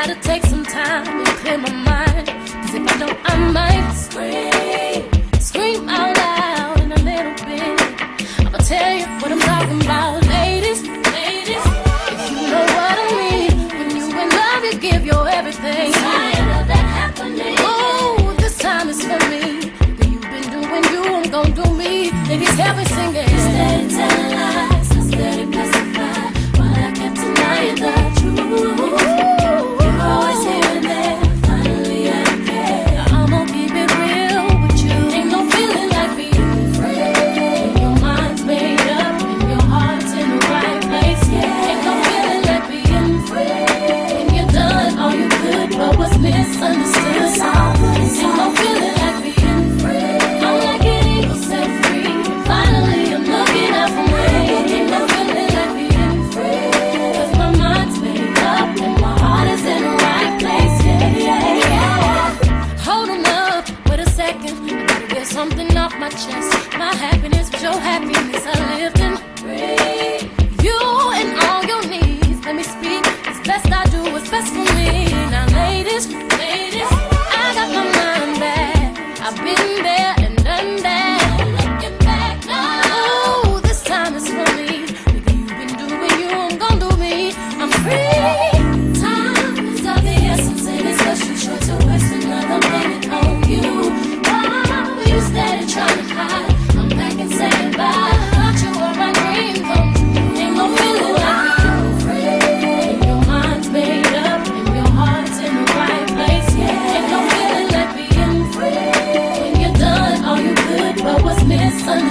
gotta take some time and clear my mind. Cause if I don't, I might scream out loud in a little bit. I'ma tell you what I'm talking about. Ladies, if you know what I mean. When you in love, you give your everything. Tired of that happening. Oh, this time is for me. You've been doing you, I'm gon' do me. Ladies, help me sing it. Steady telling lies, so steady pacified. While I kept denying the truth. You're always here and there. Finally, I don't care. I'ma keep it real with you. Ain't no feeling like being free. When your mind's made up and your heart's in the right place. Yeah. Ain't no feeling like being free. When you're done all you could, but was misunderstood. Ain't no feeling like being free. I'm like an eagle set free. Finally, I'm looking out for me. Ain't no feeling like being free. Cause my mind's made up and my heart is in the right place. Yeah. Holding up, wait a second. I gotta get something off my chest. My happiness was your happiness. I lived and breathed. You and all your needs. Let me speak. It's best I do what's best for me. Now, ladies, I got my mind back. I've been there and done that. Looking back now. Oh, this time is for me. Nigga, you've been doing you, I'm gon' do me. I'm free. Time is of the essence, and it's such a short to waste another minute on you. Why you steady trying to hide? I'm back and saying bye. Thought you were my dream come true. Ain't no feeling like being free. Your mind's made up and your heart's in the right place. Yeah. Ain't no feeling like being free. When you're done all you could, but was misunderstood.